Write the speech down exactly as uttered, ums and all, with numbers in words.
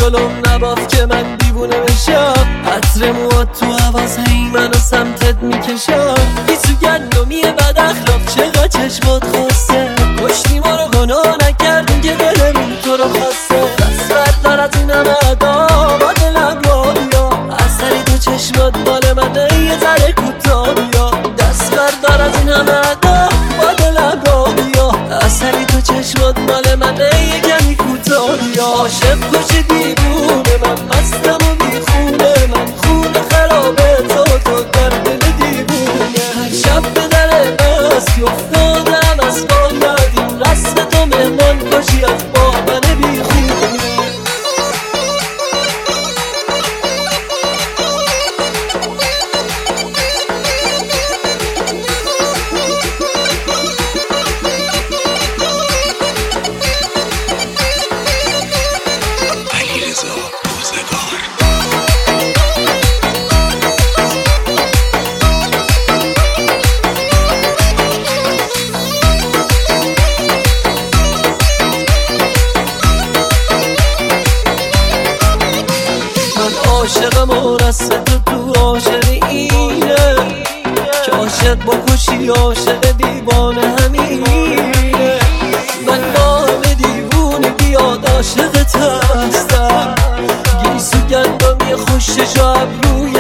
جلوم نباف که من دیوونه بشم. عطر موات تو حواس هی منو سمتت میکشم. بی تو گندمیه بد اخلاق چقدر چشمات خواسته. کشتی ما رو گناه نکردیم که دلمون تو رو خواسته. دست بردار از این همه ادا با دلم را بیا. اثری تو چشمات مال منه یه ذره کوتاه بیا. دست بردار از این همه ادا با دلم را بیا. اثری تو چشمات مال منه یه کمی کوتاه بیا. عاشق کشی دیوونه من مستم و بیخونه. من خونه خرابه تو تو در دل دیوونه. هر شب به در مستی افتادم از باید. رسم تو مهمان کشی از با من بیخونه. عاشقم و رسم تو تو عاشق اینه که عاشق بکشی عاشق دیوانه همینه. من نام دیوونه بیاد عاشقت هستم. گیسو گندمی خوشش و ابروی